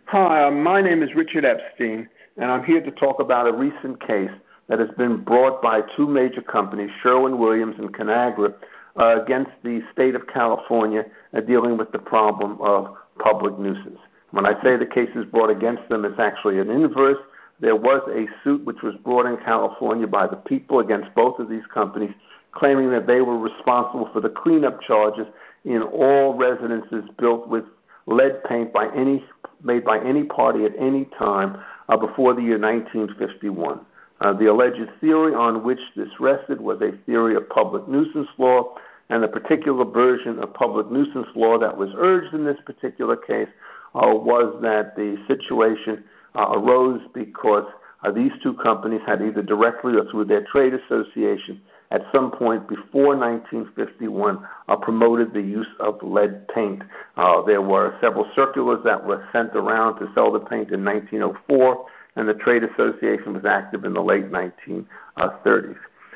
Hi, my name is Richard Epstein, and I'm here to talk about a recent case that has been brought by two major companies, Sherwin-Williams and Conagra, against the state of California dealing with the problem of public nuisance. When I say the case is brought against them, it's actually an inverse. There was a suit which was brought in California by the people against both of these companies, claiming that they were responsible for the cleanup charges in all residences built with lead paint made by any party at any time before the year 1951. The alleged theory on which this rested was a theory of public nuisance law, and the particular version of public nuisance law that was urged in this particular case was that the situation arose because these two companies had either directly or through their trade association at some point before 1951 promoted the use of lead paint. There were several circulars that were sent around to sell the paint in 1904, and the trade association was active in the late 1930s.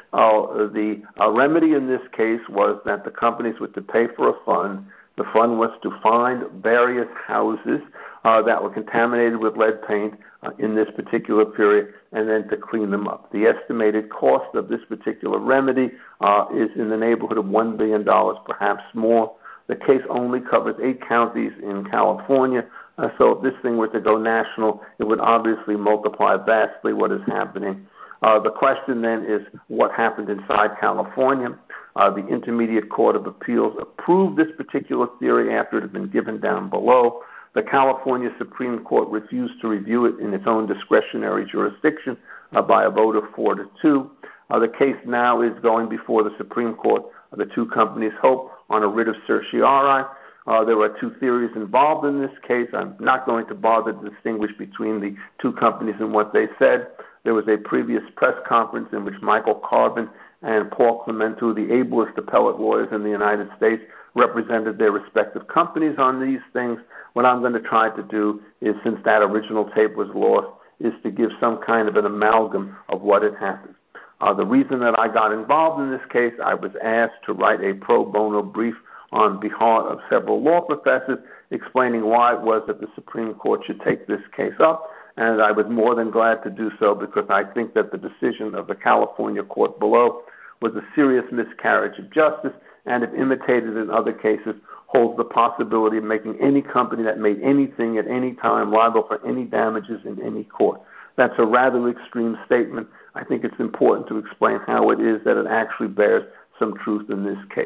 The remedy in this case was that the companies were to pay for a fund. The fund was to find various houses that were contaminated with lead paint in this particular period, and then to clean them up. The estimated cost of this particular remedy is in the neighborhood of $1 billion, perhaps more. The case only covers 8 counties in California, so if this thing were to go national, it would obviously multiply vastly what is happening. The question then is what happened inside California. The Intermediate Court of Appeals approved this particular theory after it had been given down below. The California Supreme Court refused to review it in its own discretionary jurisdiction by a vote of 4-2. The case now is going before the Supreme Court. The two companies hope on a writ of certiorari. There are 2 theories involved in this case. I'm not going to bother to distinguish between the two companies and what they said. There was a previous press conference in which Michael Carbon and Paul Clementou, the ablest appellate lawyers in the United States, represented their respective companies on these things. What I'm going to try to do is, since that original tape was lost, is to give some kind of an amalgam of what had happened. The reason that I got involved in this case, I was asked to write a pro bono brief on behalf of several law professors explaining why it was that the Supreme Court should take this case up, and I was more than glad to do so because I think that the decision of the California court below was a serious miscarriage of justice, and if imitated in other cases, holds the possibility of making any company that made anything at any time liable for any damages in any court. That's a rather extreme statement. I think it's important to explain how it is that it actually bears some truth in this case.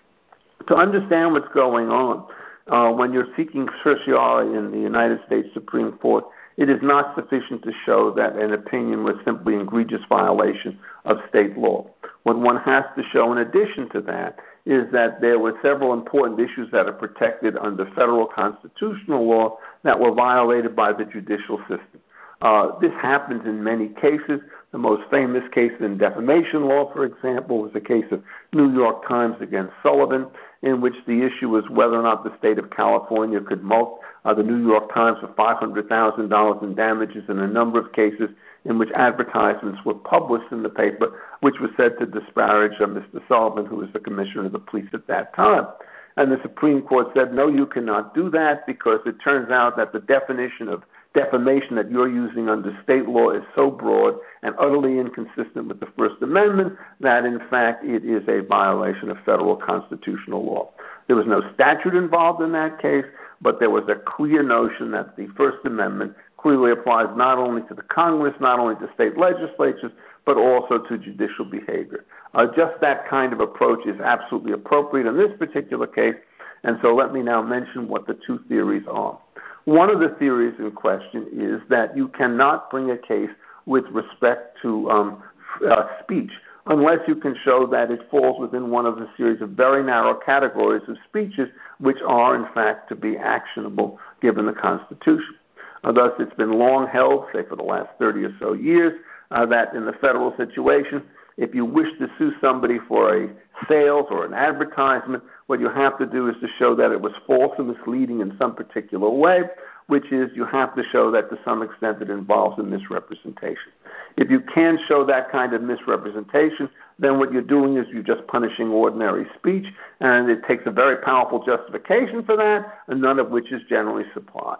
To understand what's going on, when you're seeking certiorari in the United States Supreme Court, it is not sufficient to show that an opinion was simply an egregious violation of state law. What one has to show in addition to that is that there were several important issues that are protected under federal constitutional law that were violated by the judicial system. This happens in many cases. The most famous case in defamation law, for example, was the case of New York Times against Sullivan, in which the issue was whether or not the state of California could mulct the New York Times for $500,000 in damages in a number of cases in which advertisements were published in the paper, which was said to disparage Mr. Sullivan, who was the commissioner of the police at that time. And the Supreme Court said, no, you cannot do that because it turns out that the definition of defamation that you're using under state law is so broad and utterly inconsistent with the First Amendment that, in fact, it is a violation of federal constitutional law. There was no statute involved in that case, but there was a clear notion that the First Amendment clearly applies not only to the Congress, not only to state legislatures, but also to judicial behavior. Just that kind of approach is absolutely appropriate in this particular case, and so let me now mention what the 2 theories are. One of the theories in question is that you cannot bring a case with respect to speech unless you can show that it falls within one of the series of very narrow categories of speeches which are, in fact, to be actionable given the Constitution. Thus, it's been long held, say for the last 30 or so years, that in the federal situation, if you wish to sue somebody for a sales or an advertisement, what you have to do is to show that it was false and misleading in some particular way, which is you have to show that to some extent it involves a misrepresentation. If you can show that kind of misrepresentation, then what you're doing is you're just punishing ordinary speech, and it takes a very powerful justification for that, and none of which is generally supplied.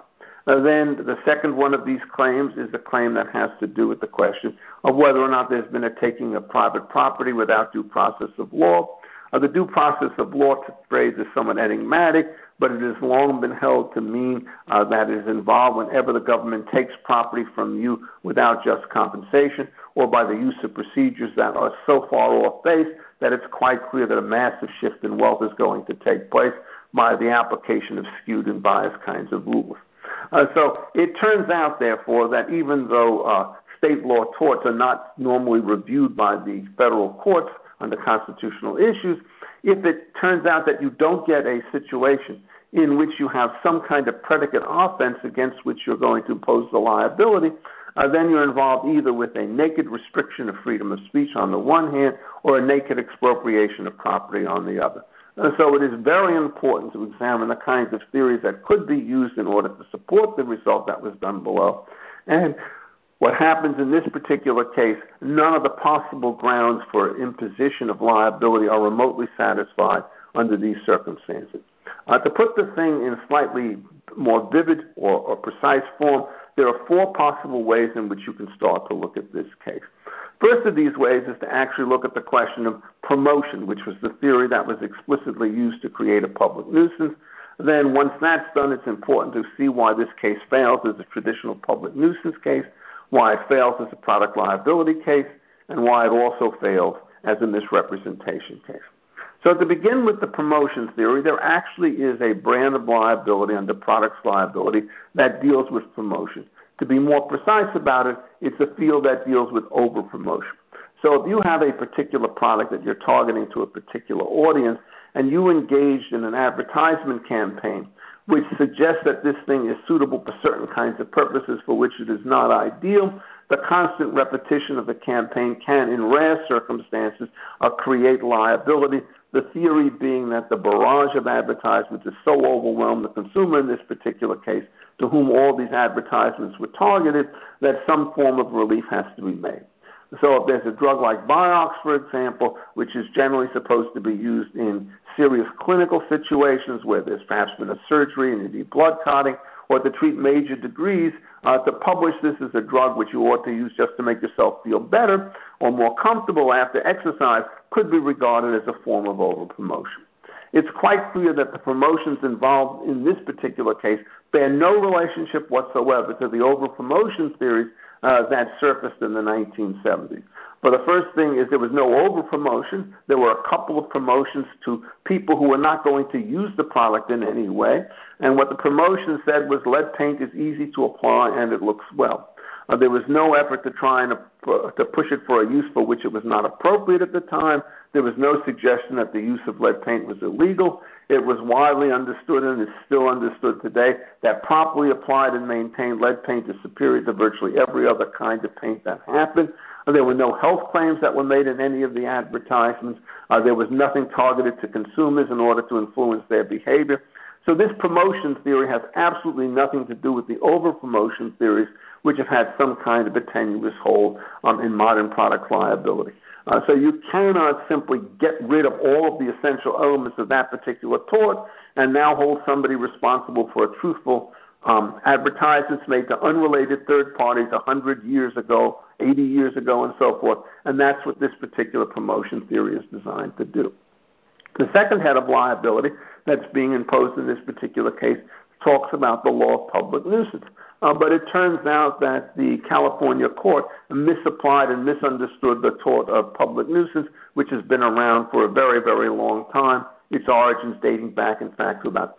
Then the second one of these claims is the claim that has to do with the question of whether or not there's been a taking of private property without due process of law. The due process of law phrase is somewhat enigmatic, but it has long been held to mean that it is involved whenever the government takes property from you without just compensation or by the use of procedures that are so far off base that it's quite clear that a massive shift in wealth is going to take place by the application of skewed and biased kinds of rules. So it turns out, therefore, that even though state law torts are not normally reviewed by the federal courts under constitutional issues, if it turns out that you don't get a situation in which you have some kind of predicate offense against which you're going to impose the liability, then you're involved either with a naked restriction of freedom of speech on the one hand or a naked expropriation of property on the other. So it is very important to examine the kinds of theories that could be used in order to support the result that was done below. And what happens in this particular case, none of the possible grounds for imposition of liability are remotely satisfied under these circumstances. To put the thing in slightly more vivid or precise form, there are four possible ways in which you can start to look at this case. First of these ways is to actually look at the question of promotion, which was the theory that was explicitly used to create a public nuisance. Then once that's done, it's important to see why this case fails as a traditional public nuisance case, why it fails as a product liability case, and why it also fails as a misrepresentation case. So to begin with the promotion theory, there actually is a brand of liability under products liability that deals with promotion. To be more precise about it, it's a field that deals with over-promotion. So if you have a particular product that you're targeting to a particular audience, and you engaged in an advertisement campaign which suggests that this thing is suitable for certain kinds of purposes for which it is not ideal, the constant repetition of the campaign can, in rare circumstances, create liability. The theory being that the barrage of advertisements has so overwhelmed the consumer in this particular case, to whom all these advertisements were targeted, that some form of relief has to be made. So if there's a drug like Vioxx, for example, which is generally supposed to be used in serious clinical situations where there's perhaps been a surgery and you need blood clotting, or to treat major degrees, to publish this as a drug which you ought to use just to make yourself feel better or more comfortable after exercise could be regarded as a form of overpromotion. It's quite clear that the promotions involved in this particular case bear no relationship whatsoever to the overpromotion theories that surfaced in the 1970s. But the first thing is there was no overpromotion. There were a couple of promotions to people who were not going to use the product in any way. And what the promotion said was lead paint is easy to apply and it looks well. There was no effort to try and to push it for a use for which it was not appropriate at the time. There was no suggestion that the use of lead paint was illegal. It was widely understood and is still understood today that properly applied and maintained lead paint is superior to virtually every other kind of paint that happened. There were no health claims that were made in any of the advertisements. There was nothing targeted to consumers in order to influence their behavior. So this promotion theory has absolutely nothing to do with the over-promotion theories, which have had some kind of a tenuous hold in modern product liability. So you cannot simply get rid of all of the essential elements of that particular tort and now hold somebody responsible for a truthful advertisements made to unrelated third parties 100 years ago, 80 years ago, and so forth. And that's what this particular promotion theory is designed to do. The second head of liability that's being imposed in this particular case talks about the law of public nuisance. But it turns out that the California court misapplied and misunderstood the tort of public nuisance, which has been around for a very, very long time. Its origins dating back, in fact, to about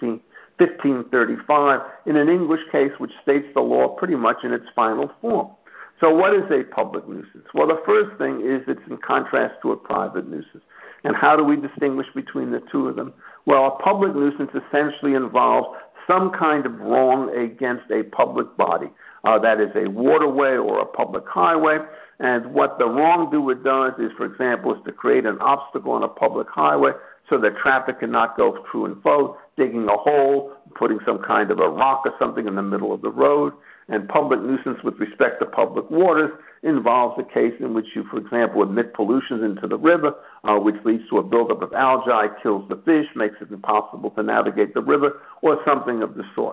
1535 in an English case which states the law pretty much in its final form. So what is a public nuisance? Well, the first thing is it's in contrast to a private nuisance. And how do we distinguish between the two of them? Well, a public nuisance essentially involves some kind of wrong against a public body. That is a waterway or a public highway. And what the wrongdoer does is, for example, is to create an obstacle on a public highway so that traffic cannot go through and fro, digging a hole, putting some kind of a rock or something in the middle of the road. And public nuisance with respect to public waters involves a case in which you, for example, emit pollution into the river, which leads to a buildup of algae, kills the fish, makes it impossible to navigate the river, or something of the sort.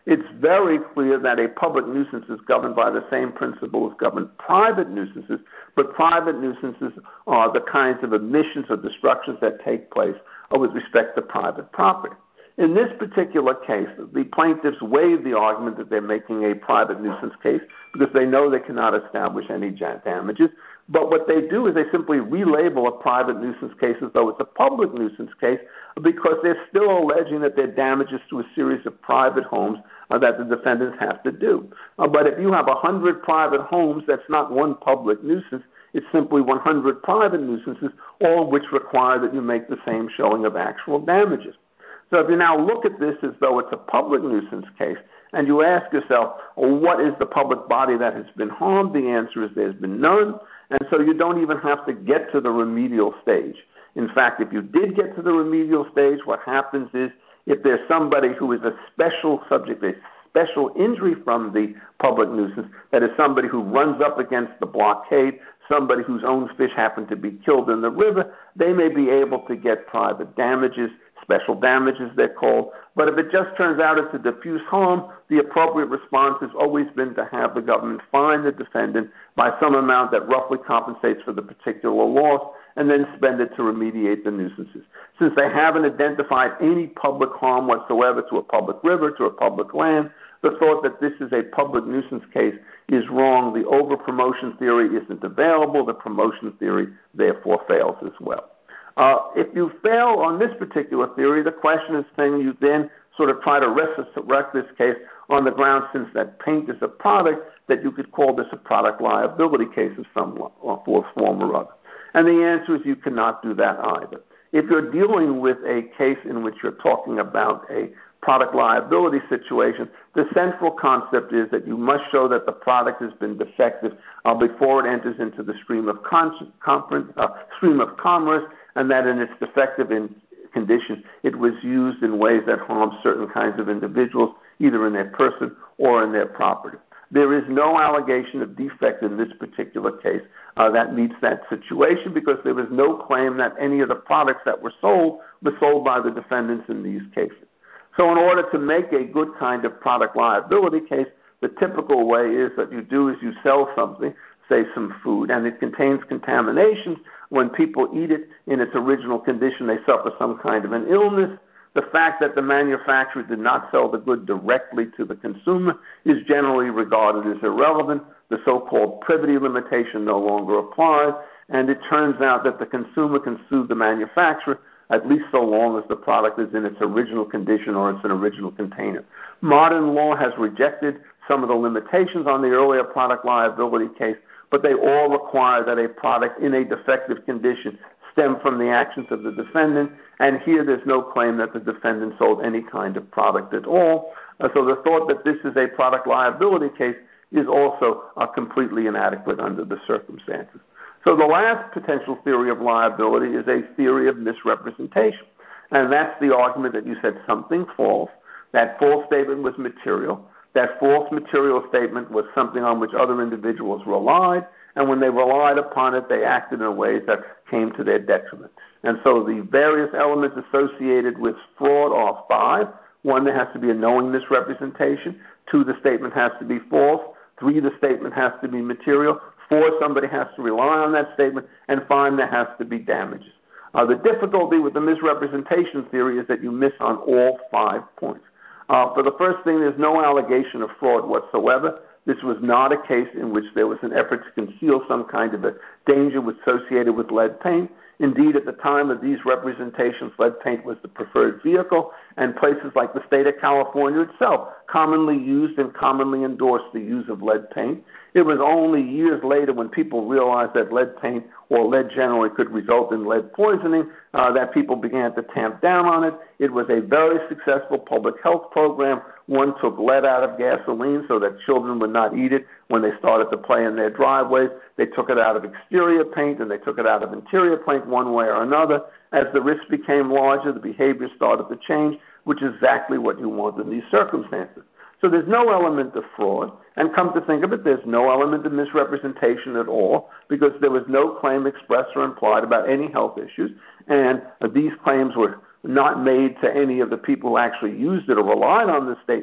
It's very clear that a public nuisance is governed by the same principle as govern private nuisances, but private nuisances are the kinds of emissions or destructions that take place with respect to private property. In this particular case, the plaintiffs waive the argument that they're making a private nuisance case because they know they cannot establish any damages. But what they do is they simply relabel a private nuisance case as though it's a public nuisance case because they're still alleging that there are damages to a series of private homes that the defendants have to do. But if you have 100 private homes, that's not one public nuisance. It's simply 100 private nuisances, all of which require that you make the same showing of actual damages. So if you now look at this as though it's a public nuisance case, and you ask yourself, well, what is the public body that has been harmed? The answer is there's been none, and so you don't even have to get to the remedial stage. In fact, if you did get to the remedial stage, what happens is if there's somebody who is a special subject, a special injury from the public nuisance, that is somebody who runs up against the blockade, somebody whose own fish happen to be killed in the river, they may be able to get private damages, special damages they're called. But if it just turns out it's a diffuse harm, the appropriate response has always been to have the government fine the defendant by some amount that roughly compensates for the particular loss and then spend it to remediate the nuisances. Since they haven't identified any public harm whatsoever to a public river, to a public land, the thought that this is a public nuisance case is wrong. The over-promotion theory isn't available. The promotion theory, therefore, fails as well. If you fail on this particular theory, the question is, can you then sort of try to resurrect this case on the ground, since that paint is a product, that you could call this a product liability case of some form or other? And the answer is you cannot do that either. If you're dealing with a case in which you're talking about a product liability situation, the central concept is that you must show that the product has been defective before it enters into the stream of commerce, and that in its defective condition, it was used in ways that harm certain kinds of individuals, either in their person or in their property. There is no allegation of defect in this particular case that meets that situation, because there was no claim that any of the products that were sold by the defendants in these cases. So in order to make a good kind of product liability case, the typical way is that you do is you sell something, say some food, and it contains contaminations. When people eat it in its original condition, they suffer some kind of an illness. The fact that the manufacturer did not sell the good directly to the consumer is generally regarded as irrelevant. The so-called privity limitation no longer applies, and it turns out that the consumer can sue the manufacturer at least so long as the product is in its original condition or it's an original container. Modern law has rejected some of the limitations on the earlier product liability case, but they all require that a product in a defective condition stem from the actions of the defendant, and here there's no claim that the defendant sold any kind of product at all. So the thought that this is a product liability case is also completely inadequate under the circumstances. So the last potential theory of liability is a theory of misrepresentation, and that's the argument that you said something false, that false statement was material, that false material statement was something on which other individuals relied, and when they relied upon it, they acted in ways that came to their detriment. And so the various elements associated with fraud are 5. 1, there has to be a knowing misrepresentation. 2, the statement has to be false. 3, the statement has to be material. 4, somebody has to rely on that statement. And 5, there has to be damages. The difficulty with the misrepresentation theory is that you miss on all 5 points. For the first thing, there's no allegation of fraud whatsoever. This was not a case in which there was an effort to conceal some kind of a danger associated with lead paint. Indeed, at the time of these representations, lead paint was the preferred vehicle, and places like the state of California itself commonly used and commonly endorsed the use of lead paint. It was only years later, when people realized that lead paint or lead generally could result in lead poisoning, that people began to tamp down on it. It was a very successful public health program. One took lead out of gasoline so that children would not eat it when they started to play in their driveways. They took it out of exterior paint, and they took it out of interior paint one way or another. As the risk became larger, the behavior started to change, which is exactly what you want in these circumstances. So there's no element of fraud, and come to think of it, there's no element of misrepresentation at all, because there was no claim expressed or implied about any health issues, and these claims were not made to any of the people who actually used it or relied on the statement.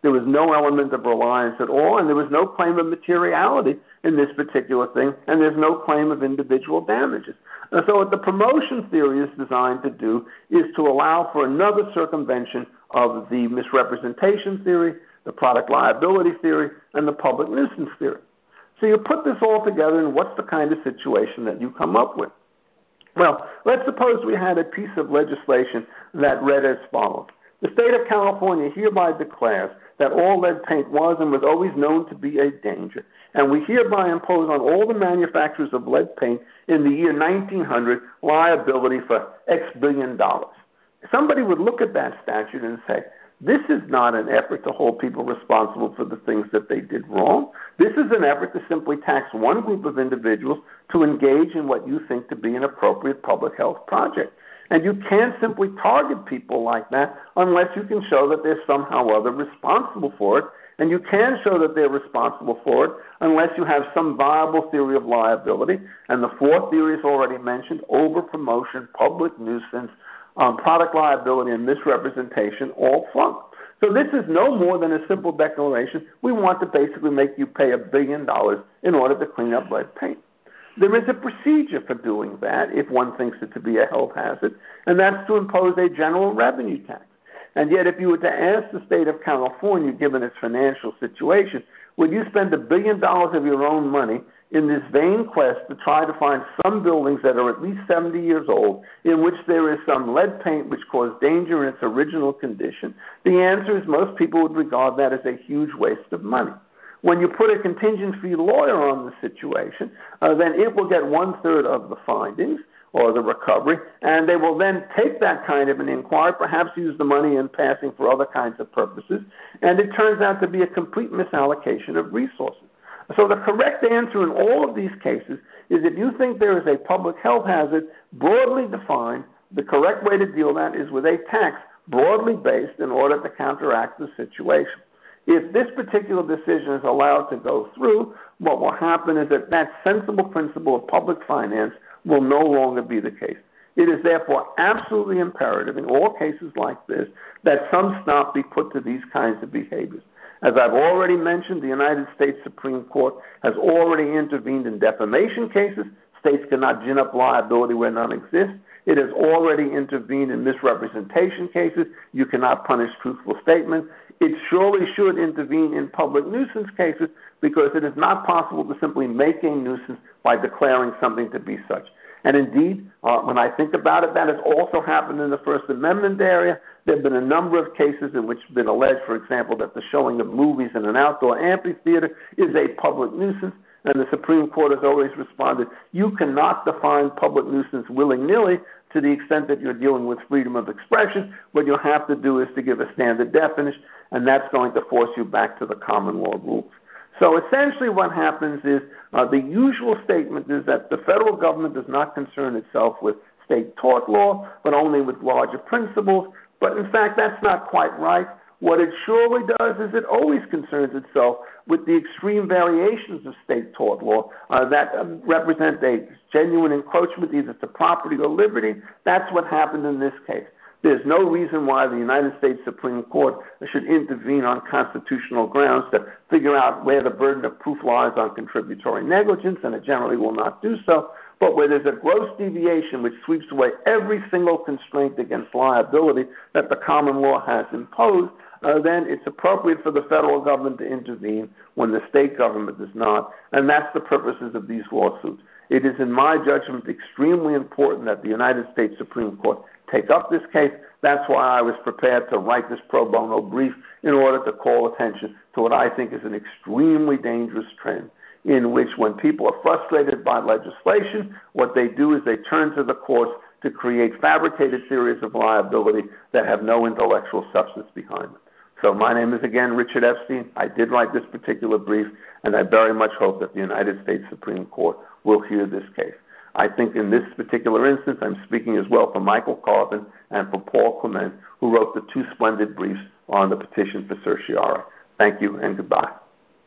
There was no element of reliance at all, and there was no claim of materiality in this particular thing, and there's no claim of individual damages. And so what the promotion theory is designed to do is to allow for another circumvention of the misrepresentation theory, the product liability theory, and the public nuisance theory. So you put this all together, and what's the kind of situation that you come up with? Well, let's suppose we had a piece of legislation that read as follows. The state of California hereby declares that all lead paint was and was always known to be a danger, and we hereby impose on all the manufacturers of lead paint in the year 1900 liability for X billion dollars. Somebody would look at that statute and say, this is not an effort to hold people responsible for the things that they did wrong. This is an effort to simply tax one group of individuals to engage in what you think to be an appropriate public health project. And you can't simply target people like that unless you can show that they're somehow or other responsible for it. And you can show that they're responsible for it unless you have some viable theory of liability. And the four theories already mentioned, over-promotion, public nuisance, product liability, and misrepresentation, all flunk. So this is no more than a simple declaration. We want to basically make you pay $1 billion in order to clean up lead paint. There is a procedure for doing that if one thinks it to be a health hazard, and that's to impose a general revenue tax. And yet if you were to ask the state of California, given its financial situation, would you spend $1 billion of your own money in this vain quest to try to find some buildings that are at least 70 years old in which there is some lead paint which caused danger in its original condition? The answer is most people would regard that as a huge waste of money. When you put a contingent fee lawyer on the situation, then it will get 1/3 of the findings or the recovery, and they will then take that kind of an inquiry, perhaps use the money in passing for other kinds of purposes, and it turns out to be a complete misallocation of resources. So the correct answer in all of these cases is if you think there is a public health hazard broadly defined, the correct way to deal with that is with a tax broadly based in order to counteract the situation. If this particular decision is allowed to go through, what will happen is that that sensible principle of public finance will no longer be the case. It is therefore absolutely imperative in all cases like this that some stop be put to these kinds of behaviors. As I've already mentioned, the United States Supreme Court has already intervened in defamation cases. States cannot gin up liability where none exists. It has already intervened in misrepresentation cases. You cannot punish truthful statements. It surely should intervene in public nuisance cases because it is not possible to simply make a nuisance by declaring something to be such. And indeed, when I think about it, that has also happened in the First Amendment area. There have been a number of cases in which it's been alleged, for example, that the showing of movies in an outdoor amphitheater is a public nuisance, and the Supreme Court has always responded, you cannot define public nuisance willy-nilly to the extent that you're dealing with freedom of expression. What you have to do is to give a standard definition, and that's going to force you back to the common law rules. So essentially what happens is the usual statement is that the federal government does not concern itself with state tort law, but only with larger principles. But in fact, that's not quite right. What it surely does is it always concerns itself with the extreme variations of state tort law that represent a genuine encroachment either to property or liberty. That's what happened in this case. There's no reason why the United States Supreme Court should intervene on constitutional grounds to figure out where the burden of proof lies on contributory negligence, and it generally will not do so. But where there's a gross deviation which sweeps away every single constraint against liability that the common law has imposed, then it's appropriate for the federal government to intervene when the state government does not, and that's the purposes of these lawsuits. It is, in my judgment, extremely important that the United States Supreme Court take up this case. That's why I was prepared to write this pro bono brief in order to call attention to what I think is an extremely dangerous trend in which when people are frustrated by legislation, what they do is they turn to the courts to create fabricated theories of liability that have no intellectual substance behind them. So my name is again Richard Epstein. I did write this particular brief, and I very much hope that the United States Supreme Court will hear this case. I think in this particular instance, I'm speaking as well for Michael Carvin and for Paul Clement, who wrote the two splendid briefs on the petition for certiorari. Thank you and goodbye.